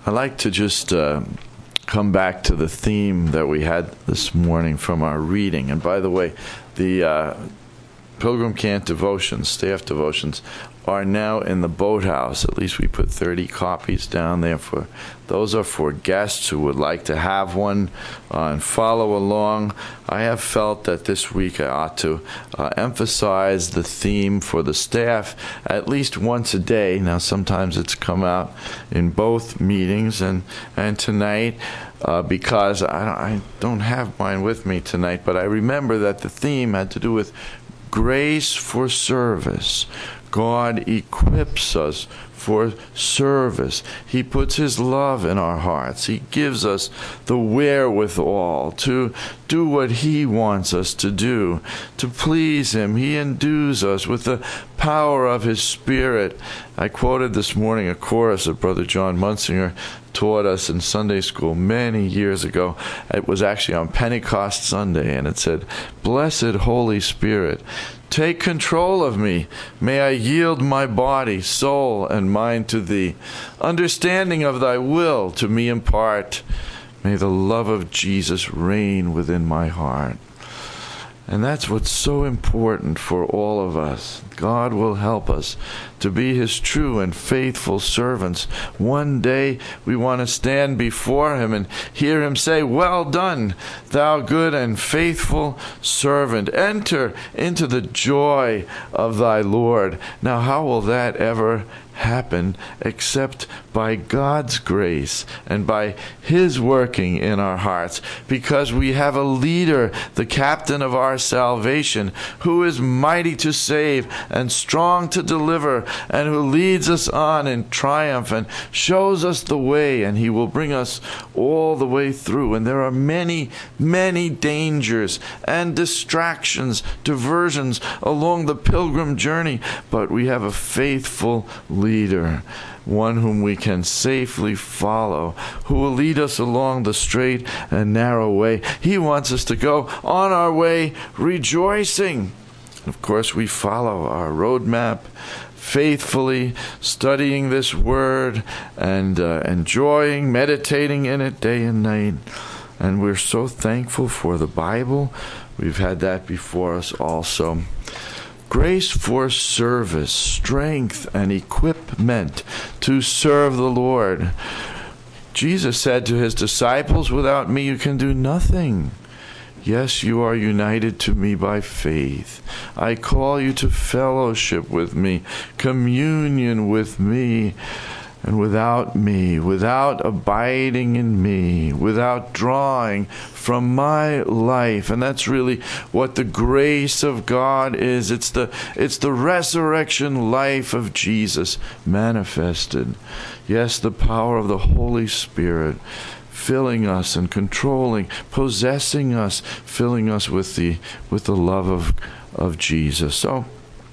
I like to just come back to the theme that we had this morning from our reading. And by the way, the Pilgrim Cant devotions, staff devotions, are now in the boathouse. At least we put 30 copies down there. Those are for guests who would like to have one and follow along. I have felt that this week I ought to emphasize the theme for the staff at least once a day. Now, sometimes it's come out in both meetings and tonight because I don't have mine with me tonight, but I remember that the theme had to do with grace for service. God equips us for service. He puts His love in our hearts. He gives us the wherewithal to do what He wants us to do, to please Him. He endues us with the power of His Spirit. I quoted this morning a chorus that Brother John Munsinger taught us in Sunday school many years ago. It was actually on Pentecost Sunday, and it said, "Blessed Holy Spirit, take control of me. May I yield my body, soul, and mind to Thee. Understanding of Thy will to me impart. May the love of Jesus reign within my heart." And that's what's so important for all of us. God will help us to be His true and faithful servants. One day we want to stand before Him and hear Him say, "Well done, thou good and faithful servant. Enter into the joy of thy Lord." Now, how will that ever happen except by God's grace and by His working in our hearts? Because we have a leader, the captain of our salvation, who is mighty to save and strong to deliver, and who leads us on in triumph and shows us the way, and He will bring us all the way through. And there are many, many dangers and distractions, diversions along the pilgrim journey, but we have a faithful leader, one whom we can safely follow, who will lead us along the straight and narrow way. He wants us to go on our way rejoicing. Of course, we follow our roadmap faithfully, studying this Word and enjoying, meditating in it day and night. And we're so thankful for the Bible. We've had that before us also. Grace for service, strength and equipment to serve the Lord. Jesus said to His disciples, "Without me you can do nothing. Yes, you are united to me by faith. I call you to fellowship with me, communion with me. And without me, without abiding in me, without drawing from my life," and that's really what the grace of God is. It's the resurrection life of Jesus manifested. Yes, the power of the Holy Spirit filling us and controlling, possessing us, filling us with the love of Jesus. So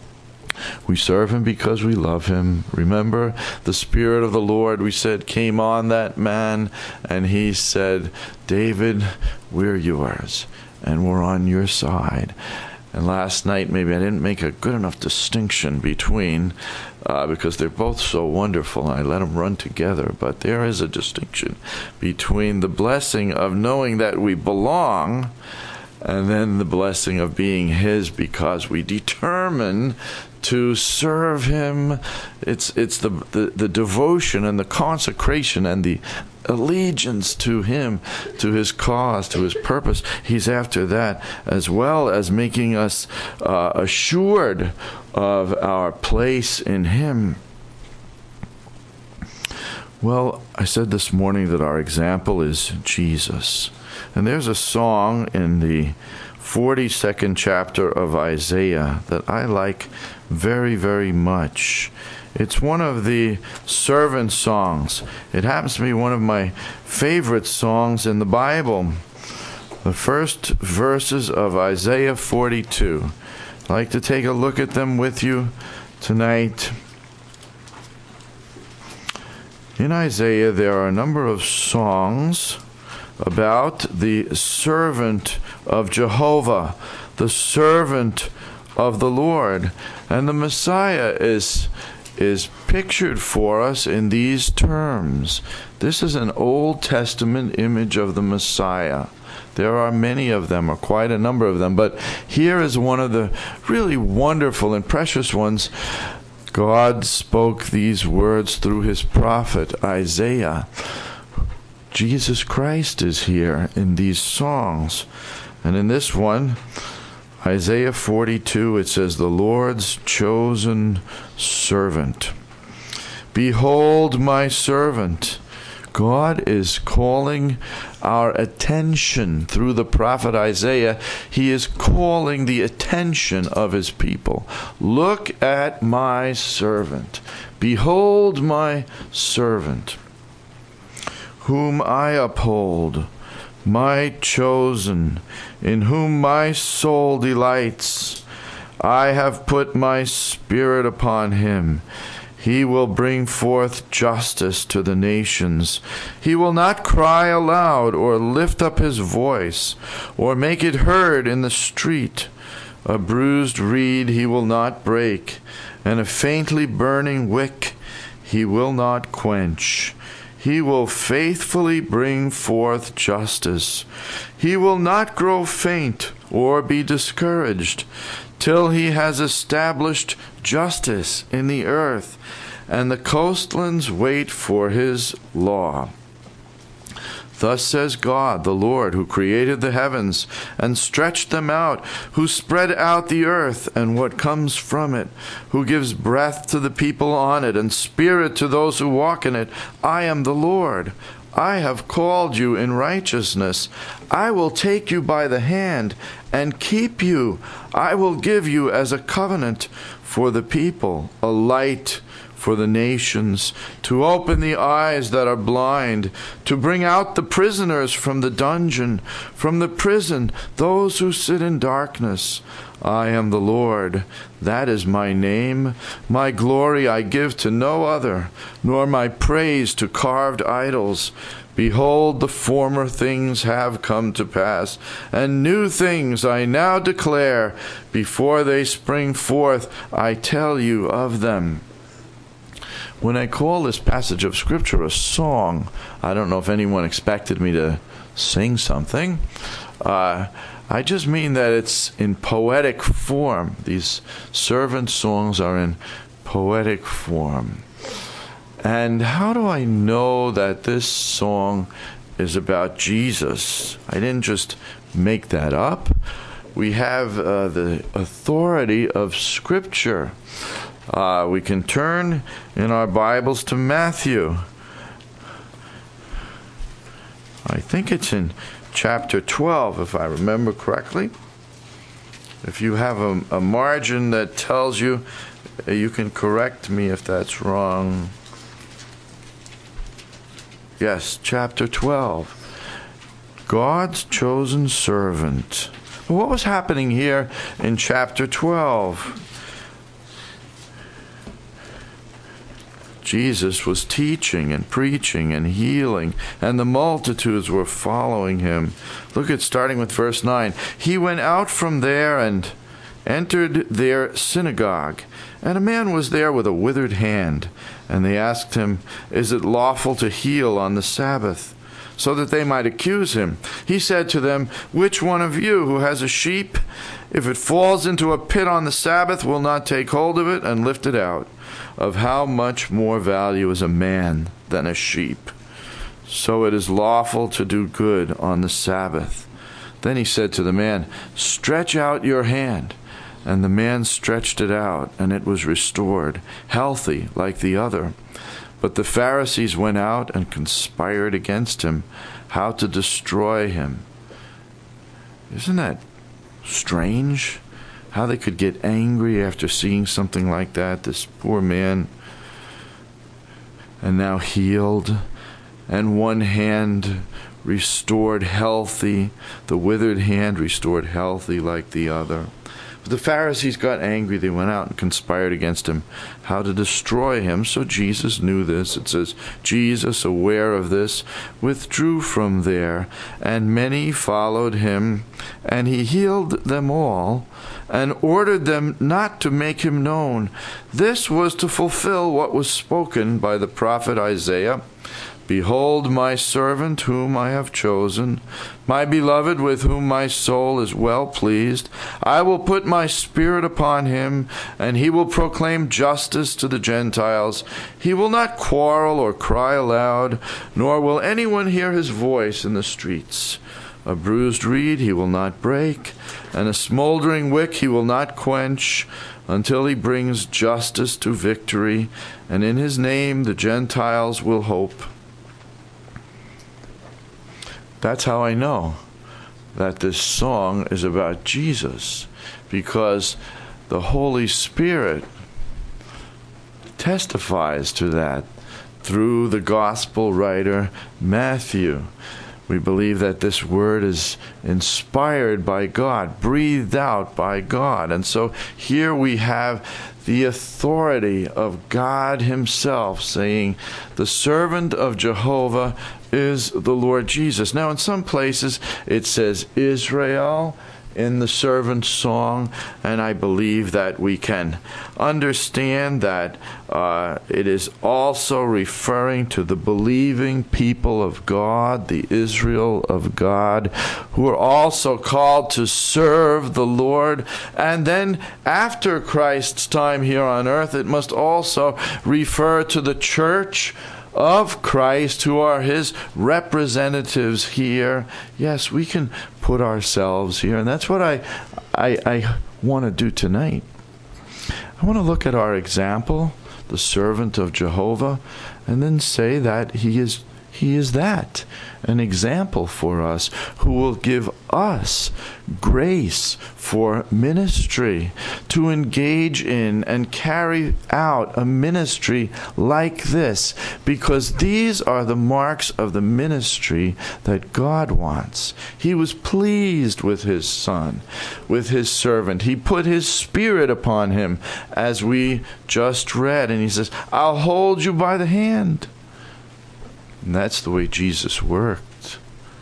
we serve Him because we love Him. Remember, the Spirit of the Lord, we said, came on that man, and He said, "David, we're yours, and we're on your side." And last night, maybe I didn't make a good enough distinction between, because they're both so wonderful, and I let them run together. But there is a distinction between the blessing of knowing that we belong and then the blessing of being His because we determine to serve Him. It's the devotion and the consecration and the allegiance to Him, to His cause, to His purpose. He's after that, as well as making us assured of our place in Him. Well, I said this morning that our example is Jesus. And there's a song in the 42nd chapter of Isaiah that I like very, very much. It's one of the servant songs. It happens to be one of my favorite songs in the Bible. The first verses of Isaiah 42. I'd like to take a look at them with you tonight. In Isaiah, there are a number of songs about the servant of Jehovah, the servant of the Lord. And the Messiah is is pictured for us in these terms. This is an Old Testament image of the Messiah. There are many of them, or quite a number of them, but here is one of the really wonderful and precious ones. God spoke these words through his prophet Isaiah. Jesus Christ is here in these songs. And in this one, Isaiah 42, it says, "The Lord's chosen servant. Behold my servant." God is calling our attention through the prophet Isaiah. He is calling the attention of his people. Look at my servant. Behold my servant, whom I uphold, my chosen, in whom my soul delights. I have put my spirit upon him. He will bring forth justice to the nations. He will not cry aloud or lift up his voice or make it heard in the street. A bruised reed he will not break, and a faintly burning wick he will not quench. He will faithfully bring forth justice. He will not grow faint or be discouraged till he has established justice in the earth, and the coastlands wait for his law. Thus says God, the Lord, who created the heavens and stretched them out, who spread out the earth and what comes from it, who gives breath to the people on it and spirit to those who walk in it. I am the Lord. I have called you in righteousness. I will take you by the hand and keep you. I will give you as a covenant for the people, a light for the nations, to open the eyes that are blind, to bring out the prisoners from the dungeon, from the prison, those who sit in darkness. I am the Lord. That is my name. My glory I give to no other, nor my praise to carved idols. Behold, the former things have come to pass, and new things I now declare. Before they spring forth, I tell you of them. When I call this passage of Scripture a song, I don't know if anyone expected me to sing something. I just mean that it's in poetic form. These servant songs are in poetic form. And how do I know that this song is about Jesus? I didn't just make that up. We have the authority of Scripture. We can turn in our Bibles to Matthew. I think it's in chapter 12, if I remember correctly. If you have a margin that tells you, you can correct me if that's wrong. Yes, chapter 12. God's chosen servant. What was happening here in chapter 12? Jesus was teaching and preaching and healing, and the multitudes were following him. Look at starting with verse 9. He went out from there and entered their synagogue, and a man was there with a withered hand. And they asked him, "Is it lawful to heal on the Sabbath?" So that they might accuse him. He said to them, "Which one of you who has a sheep, if it falls into a pit on the Sabbath, will not take hold of it and lift it out? Of how much more value is a man than a sheep? So it is lawful to do good on the Sabbath." Then he said to the man, "Stretch out your hand." And the man stretched it out, and it was restored, healthy like the other. But the Pharisees went out and conspired against him, how to destroy him. Isn't that strange? How they could get angry after seeing something like that. This poor man, and now healed, and one hand restored healthy, the withered hand restored healthy like the other. But the Pharisees got angry. They went out and conspired against him, how to destroy him. So Jesus knew this. It says, Jesus, aware of this, withdrew from there, and many followed him, and he healed them all, and ordered them not to make him known. This was to fulfill what was spoken by the prophet Isaiah. Behold my servant whom I have chosen, my beloved with whom my soul is well pleased. I will put my spirit upon him, and he will proclaim justice to the Gentiles. He will not quarrel or cry aloud, nor will anyone hear his voice in the streets. A bruised reed he will not break, and a smoldering wick he will not quench, until he brings justice to victory, and in his name the Gentiles will hope. That's how I know that this song is about Jesus, because the Holy Spirit testifies to that through the gospel writer Matthew. We believe that this word is inspired by God, breathed out by God. And so here we have the authority of God himself saying, the servant of Jehovah is the Lord Jesus. Now, in some places it says Israel in the servant song, and I believe that we can understand that it is also referring to the believing people of God, the Israel of God, who are also called to serve the Lord. And then after Christ's time here on earth, it must also refer to the church of Christ, who are his representatives here. Yes, we can put ourselves here, and that's what I want to do tonight. I want to look at our example, the servant of Jehovah, and then say that he is that, an example for us, who will give us grace for ministry, to engage in and carry out a ministry like this, because these are the marks of the ministry that God wants. He was pleased with his son, with his servant. He put his spirit upon him, as we just read, and he says, I'll hold you by the hand. And that's the way Jesus worked.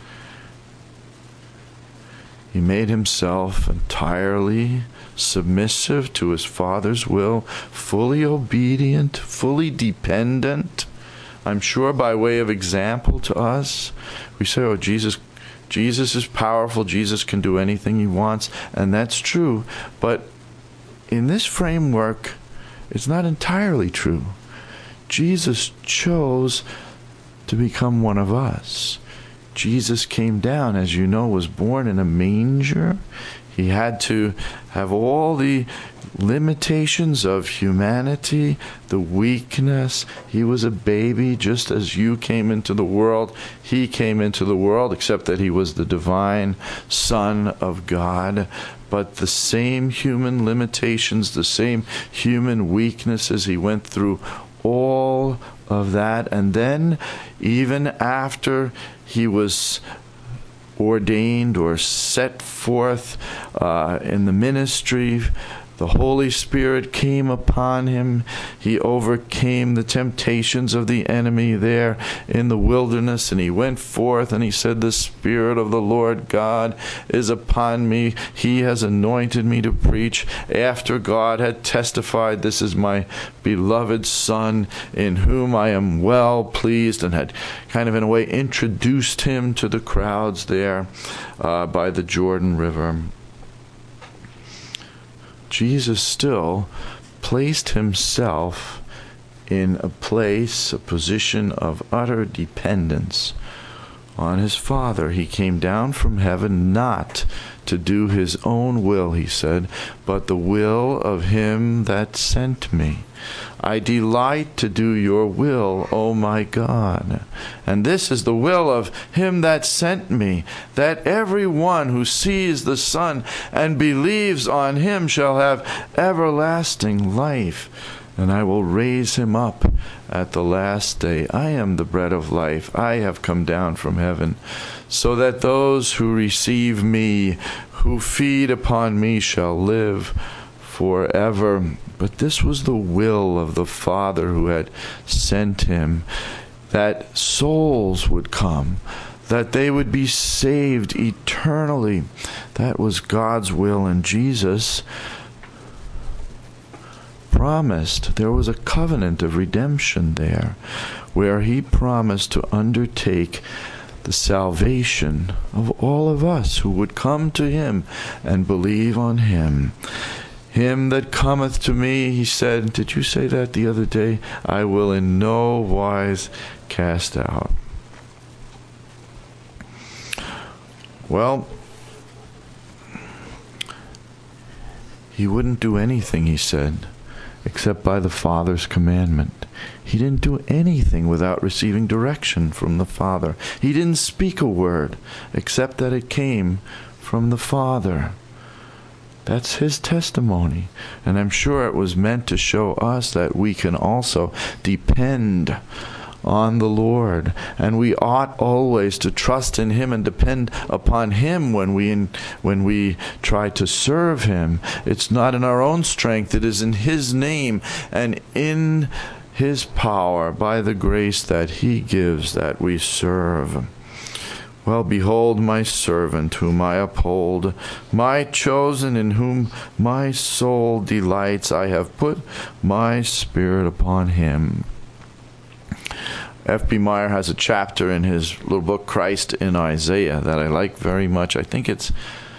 He made himself entirely submissive to his Father's will, fully obedient, fully dependent. I'm sure by way of example to us, we say, oh, Jesus is powerful. Jesus can do anything he wants. And that's true. But in this framework, it's not entirely true. Jesus chose to become one of us. Jesus came down, as you know, was born in a manger. He had to have all the limitations of humanity, the weakness. He was a baby, just as you came into the world. He came into the world, except that he was the divine Son of God. But the same human limitations, the same human weaknesses, he went through all of that. And then, even after he was ordained or set forth in the ministry, the Holy Spirit came upon him. He overcame the temptations of the enemy there in the wilderness, and he went forth and he said, the Spirit of the Lord God is upon me. He has anointed me to preach. After God had testified, this is my beloved Son in whom I am well pleased, and had kind of in a way introduced him to the crowds there by the Jordan River. Jesus still placed himself in a place, a position of utter dependence on his Father. He came down from heaven not to do his own will, he said, but the will of him that sent me. I delight to do your will, O my God. And this is the will of him that sent me, that every one who sees the Son and believes on him shall have everlasting life, and I will raise him up at the last day. I am the bread of life. I have come down from heaven, so that those who receive me, who feed upon me, shall live forever. But this was the will of the Father who had sent him, that souls would come that they would be saved eternally. That was God's will, and Jesus promised. There was a covenant of redemption there, where he promised to undertake the salvation of all of us who would come to him and believe on him. Him that cometh to me, he said, did you say that the other day? I will in no wise cast out. Well, he wouldn't do anything, he said, except by the Father's commandment. He didn't do anything without receiving direction from the Father. He didn't speak a word, except that it came from the Father. That's his testimony. And I'm sure it was meant to show us that we can also depend on the Lord, and we ought always to trust in him and depend upon him when we try to serve him. It's not in our own strength, it is in his name and in his power, by the grace that he gives, that we serve. Well, behold my servant whom I uphold, my chosen in whom my soul delights. I have put my spirit upon him. F.B. Meyer has a chapter in his little book, Christ in Isaiah, that I like very much. I think it's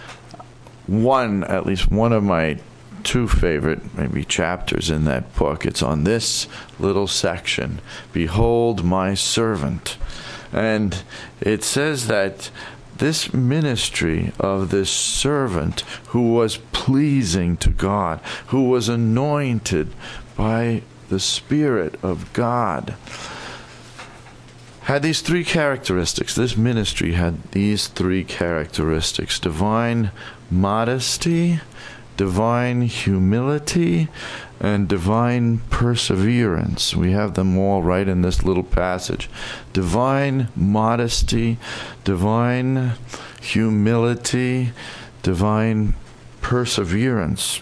at least one of my two favorite maybe chapters in that book. It's on this little section, behold my servant. And it says that this ministry of this servant who was pleasing to God, who was anointed by the Spirit of God, had these three characteristics. This ministry had these three characteristics: divine modesty, divine humility, and divine perseverance. We have them all right in this little passage. Divine modesty, divine humility, divine perseverance.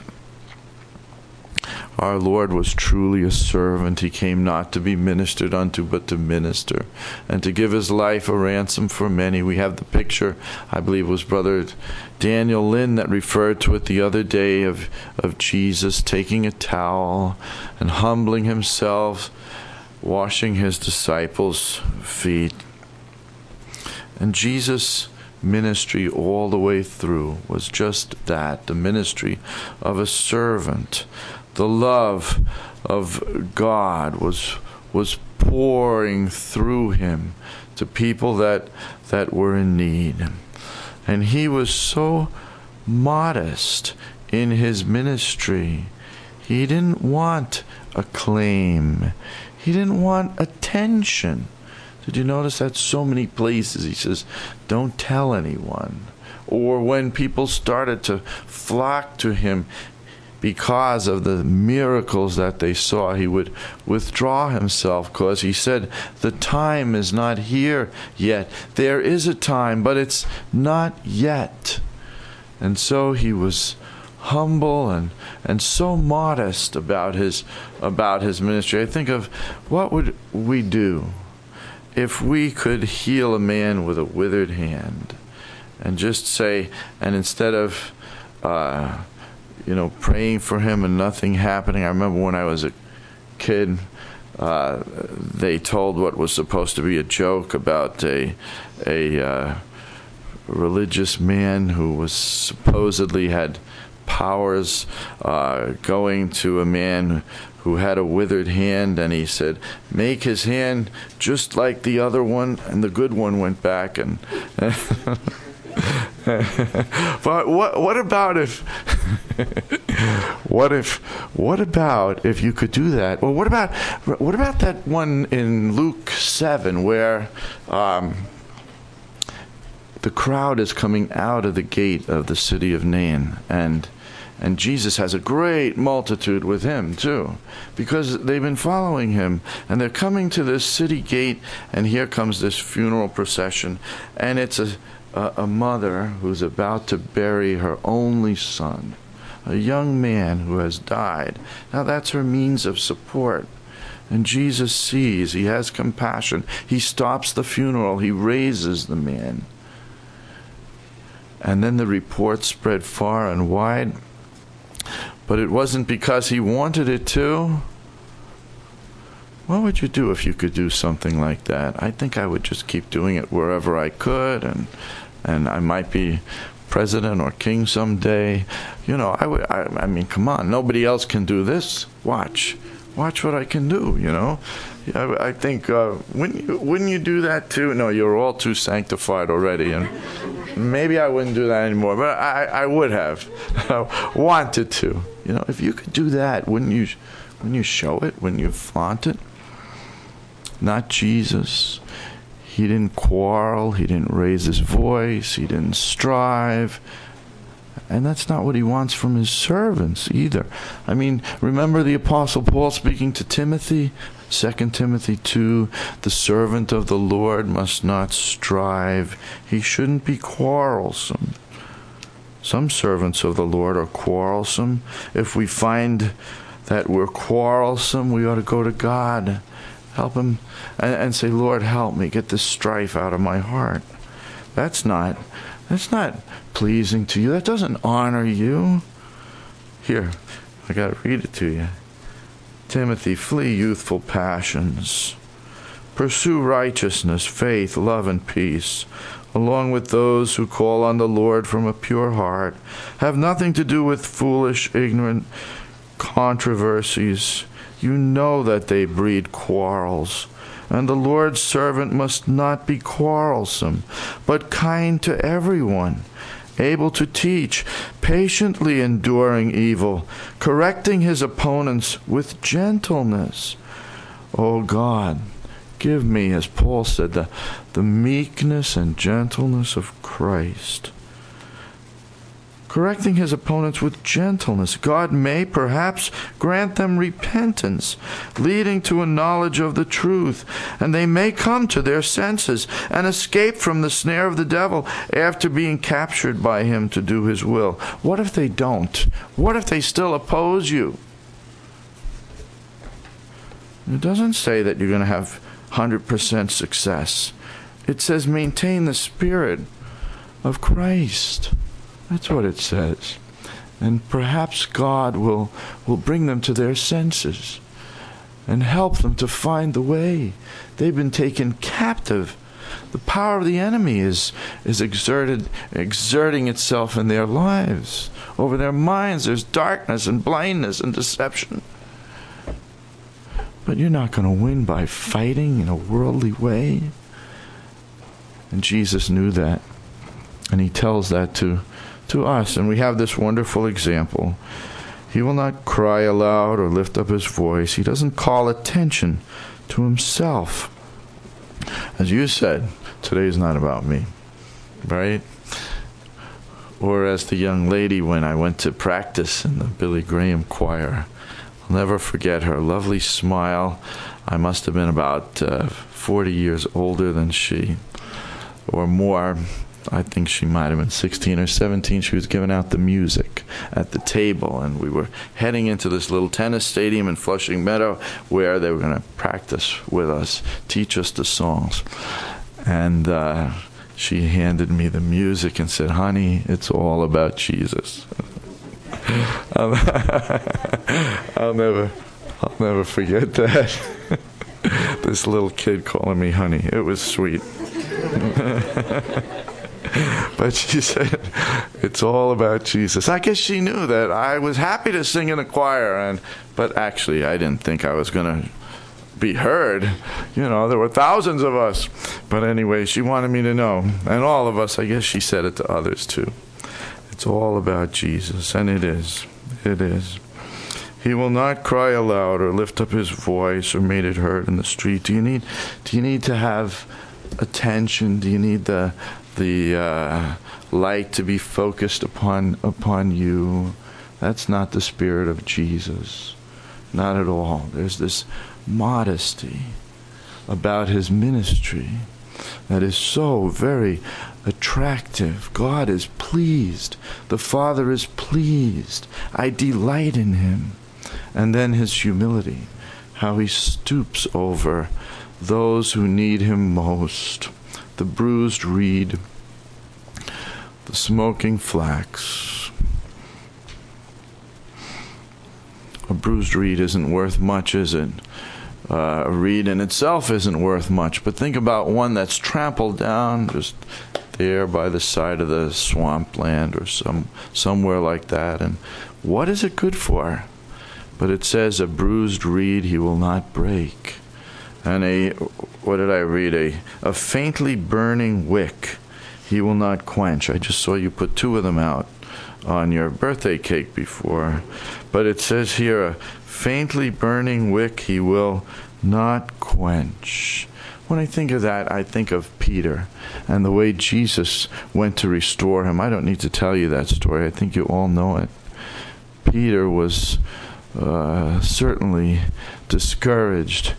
Our Lord was truly a servant. He came not to be ministered unto, but to minister, and to give his life a ransom for many. We have the picture, I believe it was Brother Daniel Lynn that referred to it the other day, of Jesus taking a towel and humbling himself, washing his disciples' feet. And Jesus' ministry all the way through was just that, the ministry of a servant. The love of God was pouring through him to people that were in need. And he was so modest in his ministry. He didn't want acclaim. He didn't want attention. Did you notice that so many places he says, don't tell anyone? Or when people started to flock to him because of the miracles that they saw, he would withdraw himself, because he said, the time is not here yet. There is a time, but it's not yet. And so he was humble and so modest about his ministry. I think of what would we do if we could heal a man with a withered hand, and just say, and instead of praying for him and nothing happening. I remember when I was a kid, they told what was supposed to be a joke about a religious man who was supposedly had powers, going to a man who had a withered hand, and he said, make his hand just like the other one, and the good one went back. And but what about if what about if you could do that? Well, what about that one in Luke 7 where the crowd is coming out of the gate of the city of Nain, and Jesus has a great multitude with him too, because they've been following him, and they're coming to this city gate, and here comes this funeral procession, and it's a mother who's about to bury her only son, a young man who has died. Now that's her means of support. And Jesus sees. He has compassion. He stops the funeral. He raises the man. And then the report spread far and wide. But it wasn't because he wanted it to. What would you do if you could do something like that? I think I would just keep doing it wherever I could, and I might be president or king someday. You know, I mean, come on, nobody else can do this. Watch what I can do, you know. I think, wouldn't you do that too? No, you're all too sanctified already, and maybe I wouldn't do that anymore, but I would have wanted to. You know, if you could do that, wouldn't you show it? Wouldn't you flaunt it? Not Jesus. He didn't quarrel. He didn't raise his voice. He didn't strive. And that's not what he wants from his servants either. I mean, remember the Apostle Paul speaking to Timothy? 2 Timothy 2, the servant of the Lord must not strive. He shouldn't be quarrelsome. Some servants of the Lord are quarrelsome. If we find that we're quarrelsome, we ought to go to God. Help him and say, Lord, help me get this strife out of my heart. That's not pleasing to you. That doesn't honor you. Here, I got to read it to you. Timothy, flee youthful passions. Pursue righteousness, faith, love, and peace, along with those who call on the Lord from a pure heart. Have nothing to do with foolish, ignorant controversies. You know that they breed quarrels. And the Lord's servant must not be quarrelsome, but kind to everyone, able to teach, patiently enduring evil, correcting his opponents with gentleness. O God, give me, as Paul said, the meekness and gentleness of Christ. Correcting his opponents with gentleness, God may perhaps grant them repentance, leading to a knowledge of the truth, and they may come to their senses and escape from the snare of the devil after being captured by him to do his will. What if they don't? What if they still oppose you? It doesn't say that you're going to have 100% success. It says maintain the spirit of Christ. That's what it says. And perhaps God will bring them to their senses and help them to find the way. They've been taken captive. The power of the enemy is exerting itself in their lives. Over their minds, there's darkness and blindness and deception. But you're not going to win by fighting in a worldly way. And Jesus knew that. And he tells that to us, and we have this wonderful example. He will not cry aloud or lift up his voice. He doesn't call attention to himself. As you said, today's not about me, right? Or as the young lady when I went to practice in the Billy Graham choir. I'll never forget her lovely smile. I must have been about 40 years older than she, or more. I think she might have been 16 or 17. She was giving out the music at the table, and we were heading into this little tennis stadium in Flushing Meadow where they were going to practice with us, teach us the songs. And she handed me the music and said, honey, it's all about Jesus. I'll never forget that. This little kid calling me honey. It was sweet. But she said, it's all about Jesus. I guess she knew that I was happy to sing in a choir, but actually I didn't think I was going to be heard. You know, there were thousands of us. But anyway, she wanted me to know. And all of us, I guess she said it to others too. It's all about Jesus, and it is. It is. He will not cry aloud or lift up his voice or make it heard in the street. Do you need to have attention? Do you need the light to be focused upon you? That's not the spirit of Jesus. Not at all. There's this modesty about his ministry that is so very attractive. God is pleased. The Father is pleased. I delight in him. And then his humility. how he stoops over those who need him most. The bruised reed, the smoking flax. A bruised reed isn't worth much, is it? A reed in itself isn't worth much, but think about one that's trampled down just there by the side of the swampland or somewhere like that. And what is it good for? But it says, a bruised reed he will not break. And what did I read? A faintly burning wick he will not quench. I just saw you put two of them out on your birthday cake before. But it says here, a faintly burning wick he will not quench. When I think of that, I think of Peter and the way Jesus went to restore him. I don't need to tell you that story. I think you all know it. Peter was certainly discouraged.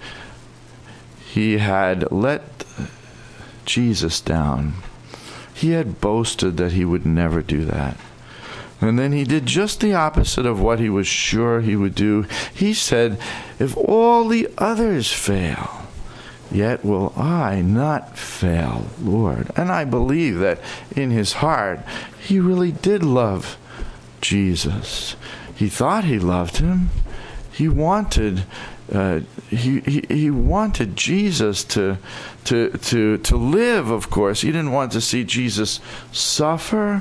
He had let Jesus down. He had boasted that he would never do that. And then he did just the opposite of what he was sure he would do. He said, if all the others fail, yet will I not fail, Lord. And I believe that in his heart, he really did love Jesus. He thought he loved him. He wanted he wanted Jesus to live, of course. He didn't want to see Jesus suffer.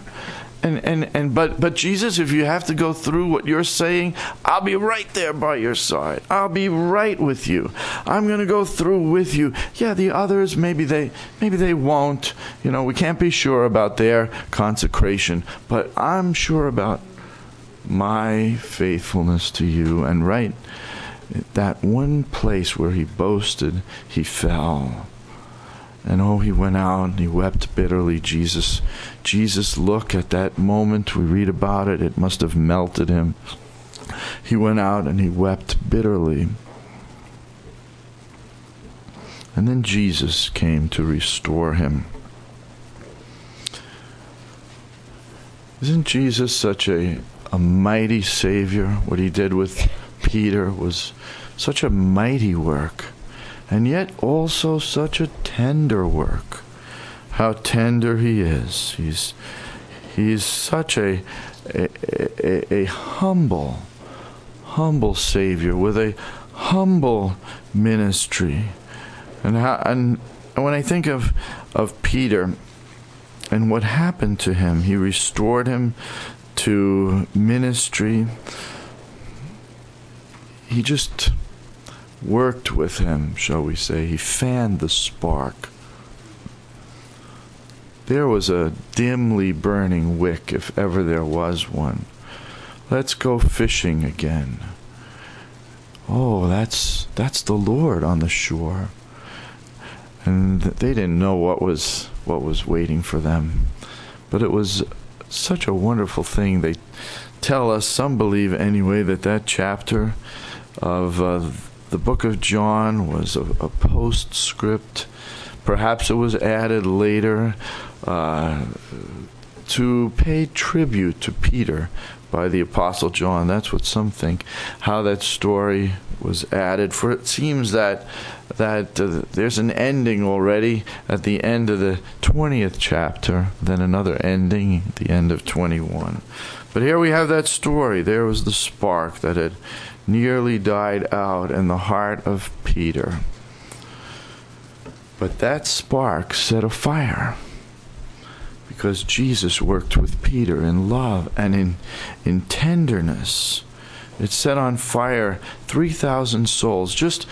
But Jesus, if you have to go through what you're saying, I'll be right there by your side. I'll be right with you. I'm going to go through with you. Yeah, the others, maybe they won't. You know, we can't be sure about their consecration, but I'm sure about my faithfulness to you. And right, that one place where he boasted, he fell. And he went out and he wept bitterly. Jesus' look at that moment, we read about it, it must have melted him. He went out and he wept bitterly. And then Jesus came to restore him. Isn't Jesus such a mighty Savior? What he did with Peter was such a mighty work. And yet also such a tender work. How tender he is. He's such a humble Savior with a humble ministry. And when I think of Peter and what happened to him, he restored him to ministry. He just worked with him, shall we say. He fanned the spark. There was a dimly burning wick, if ever there was one. Let's go fishing again. Oh, that's the Lord on the shore. And they didn't know what was waiting for them. But it was such a wonderful thing. They tell us, some believe anyway, that chapter of the book of John was a postscript. Perhaps it was added later to pay tribute to Peter by the Apostle John. That's what some think, how that story was added. For it seems that there's an ending already at the end of the 20th chapter, then another ending at the end of 21. But here we have that story. There was the spark that had nearly died out in the heart of Peter. But that spark set a fire, because Jesus worked with Peter in love and in tenderness. It set on fire 3,000 souls just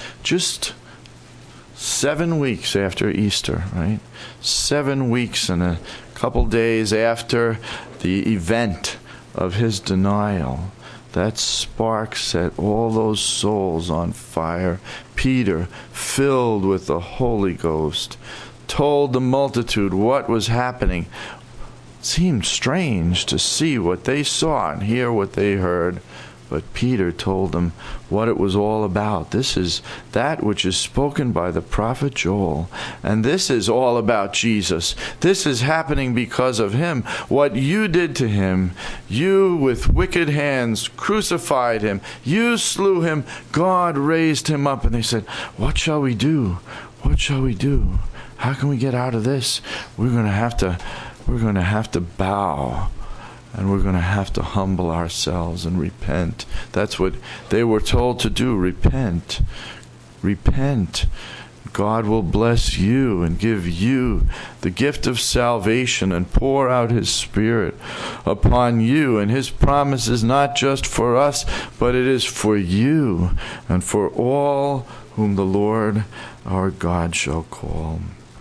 7 weeks after Easter, right? 7 weeks and a couple days after the event of his denial. That spark set all those souls on fire. Peter, filled with the Holy Ghost, told the multitude what was happening. It seemed strange to see what they saw and hear what they heard, But Peter told them what it was all about. This is that which is spoken by the prophet Joel. And this is all about Jesus. This is happening because of him. What you did to him, you with wicked hands crucified him. You slew him. God raised him up. And they said, what shall we do? What shall we do? How can we get out of this? We're going to have to bow. And we're going to have to humble ourselves and repent. That's what they were told to do. Repent. Repent. God will bless you and give you the gift of salvation and pour out his Spirit upon you. And his promise is not just for us, but it is for you and for all whom the Lord our God shall call.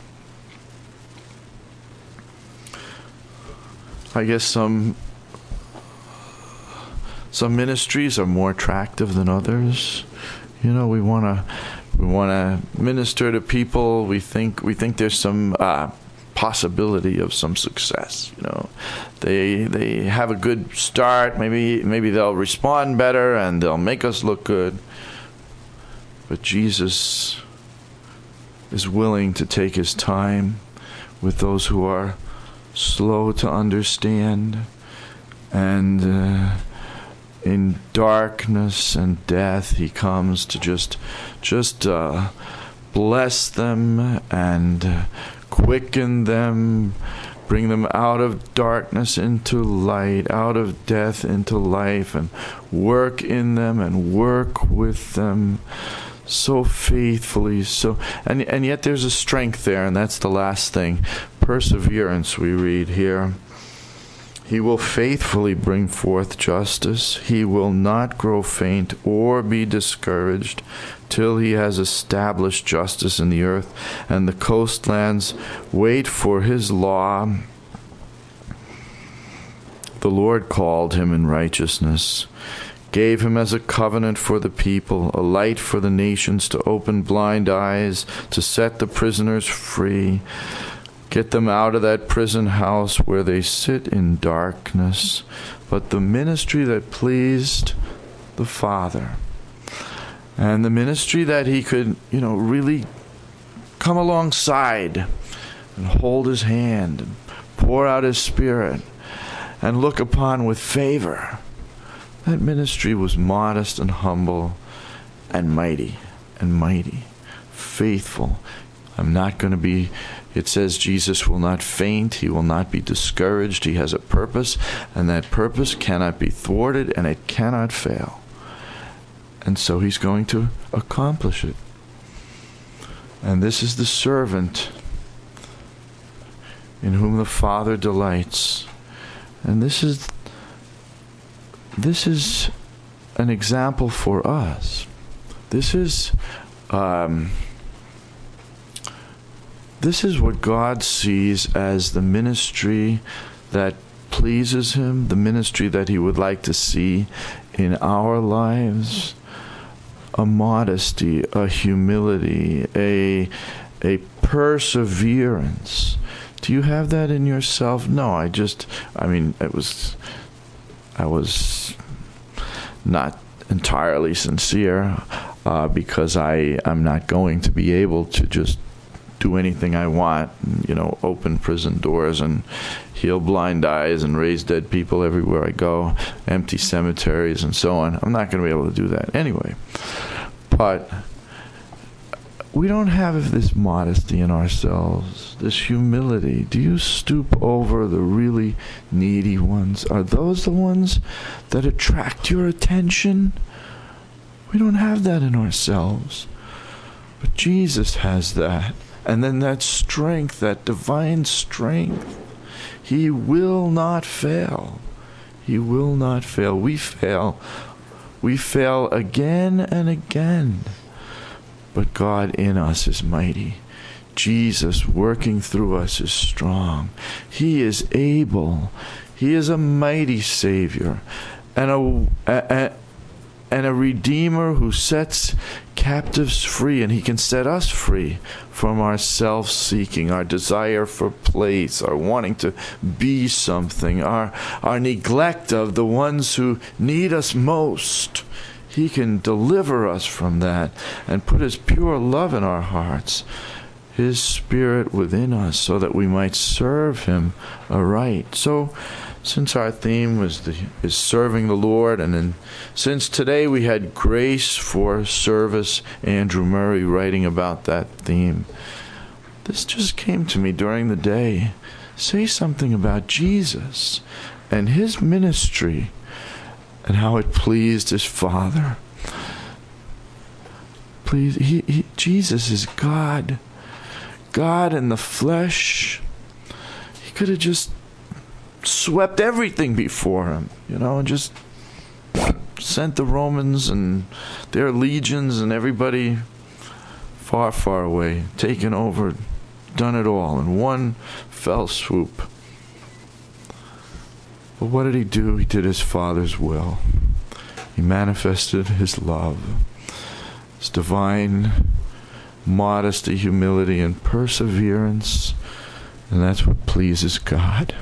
I guess some ministries are more attractive than others. You know, we want to minister to people. We think there's some possibility of some success. You know, they have a good start. Maybe they'll respond better and they'll make us look good. But Jesus is willing to take his time with those who are slow to understand, and in darkness and death he comes to just bless them and quicken them, bring them out of darkness into light, out of death into life, and work in them and work with them so faithfully. And yet there's a strength there, and that's the last thing. Perseverance, we read here. He will faithfully bring forth justice. He will not grow faint or be discouraged till he has established justice in the earth, and the coastlands wait for his law. The Lord called him in righteousness, gave him as a covenant for the people, a light for the nations, to open blind eyes, to set the prisoners free. Get them out of that prison house where they sit in darkness. But the ministry that pleased the Father, and the ministry that he could, really come alongside and hold his hand and pour out his Spirit and look upon with favor, that ministry was modest and humble and mighty, faithful. I'm not going to be, it says Jesus will not faint, he will not be discouraged. He has a purpose, and that purpose cannot be thwarted, and it cannot fail. And so he's going to accomplish it. And this is the servant in whom the Father delights. And this is an example for us. This is what God sees as the ministry that pleases him, the ministry that he would like to see in our lives. A modesty, a humility, a perseverance. Do you have that in yourself? No, I was not entirely sincere, because I'm not going to be able to just do anything I want, open prison doors and heal blind eyes and raise dead people everywhere I go, empty cemeteries and so on. I'm not going to be able to do that anyway. But we don't have this modesty in ourselves, this humility. Do you stoop over the really needy ones? Are those the ones that attract your attention? We don't have that in ourselves. But Jesus has that. And then that strength, that divine strength, he will not fail. He will not fail. We fail. We fail again and again. But God in us is mighty. Jesus working through us is strong. He is able. He is a mighty Savior and and a Redeemer who sets captives free, and he can set us free from our self-seeking, our desire for place, our wanting to be something, our neglect of the ones who need us most. He can deliver us from that and put his pure love in our hearts, his Spirit within us, so that we might serve him aright. So, since our theme is serving the Lord, and since today we had Grace for Service, Andrew Murray writing about that theme, this just came to me during the day. Say something about Jesus and his ministry and how it pleased his Father. Please, Jesus is God. God in the flesh. He could have just swept everything before him, and just sent the Romans and their legions and everybody far, far away, taken over, done it all in one fell swoop. But what did he do? He did his Father's will. He manifested his love, his divine modesty, humility, and perseverance, and that's what pleases God.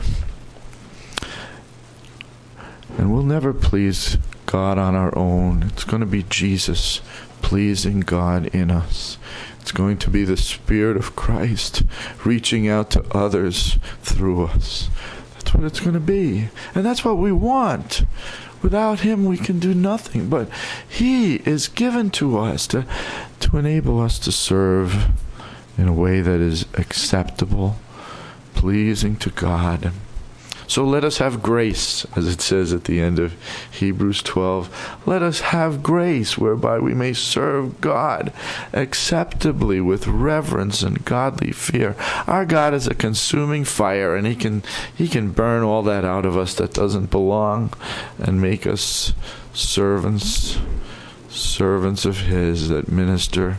And we'll never please God on our own. It's going to be Jesus pleasing God in us. It's going to be the Spirit of Christ reaching out to others through us. That's what it's going to be. And that's what we want. Without him, we can do nothing. But he is given to us to enable us to serve in a way that is acceptable, pleasing to God. So let us have grace, as it says at the end of Hebrews 12. Let us have grace whereby we may serve God acceptably with reverence and godly fear. Our God is a consuming fire, and he can burn all that out of us that doesn't belong and make us servants of his that minister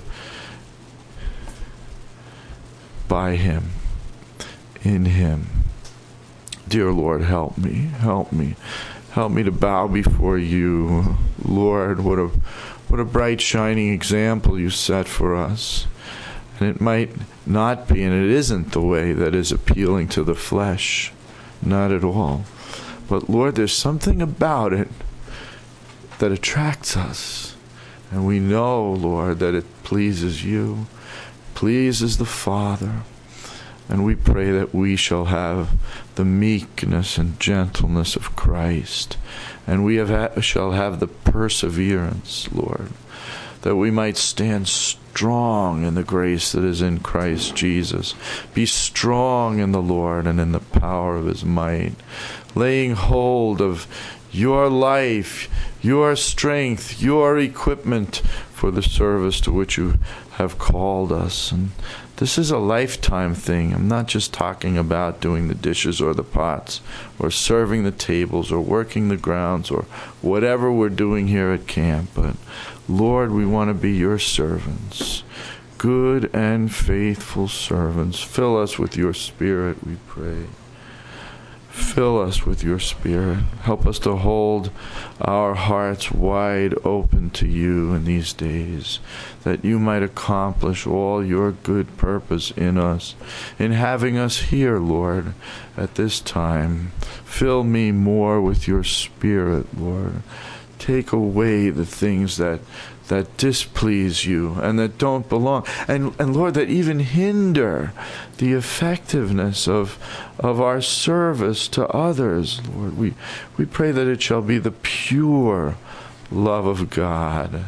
by him, in him. Dear Lord, help me to bow before you. Lord, what a bright, shining example you set for us. And it might not be, and it isn't the way that is appealing to the flesh. Not at all. But Lord, there's something about it that attracts us. And we know, Lord, that it pleases you, pleases the Father. And we pray that we shall have the meekness and gentleness of Christ. And we shall have the perseverance, Lord, that we might stand strong in the grace that is in Christ Jesus. Be strong in the Lord and in the power of his might, laying hold of your life, your strength, your equipment for the service to which you have called us. And this is a lifetime thing. I'm not just talking about doing the dishes or the pots or serving the tables or working the grounds or whatever we're doing here at camp. But Lord, we want to be your servants, good and faithful servants. Fill us with your Spirit, we pray. Fill us with your Spirit. Help us to hold our hearts wide open to you in these days, that you might accomplish all your good purpose in us, in having us here, Lord, at this time. Fill me more with your Spirit, Lord. Take away the things that displease you and that don't belong, and Lord, that even hinder the effectiveness of our service to others. Lord, we pray that it shall be the pure love of God.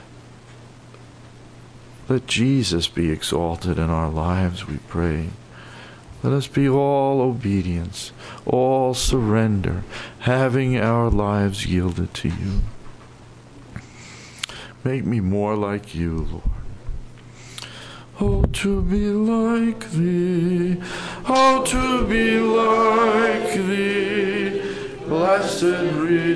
Let Jesus be exalted in our lives, we pray. Let us be all obedience, all surrender, having our lives yielded to you. Make me more like you, Lord. Oh, to be like thee, oh, to be like thee, blessed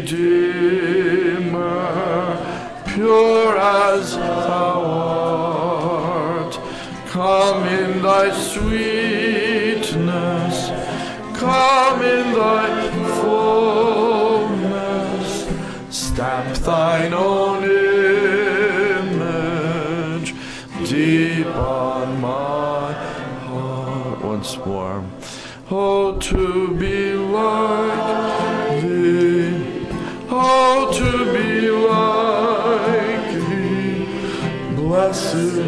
Redeemer, pure as thou art. Come in thy sweetness, come in thy fullness, stamp thine own once more. Oh, to be like thee, oh, to be like thee, blessed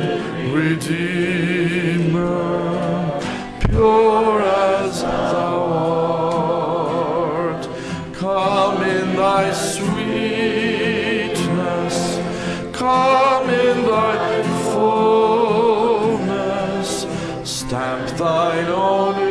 Redeemer, pure as thou art. Come in thy sweetness, come in thy fullness, stamp thine own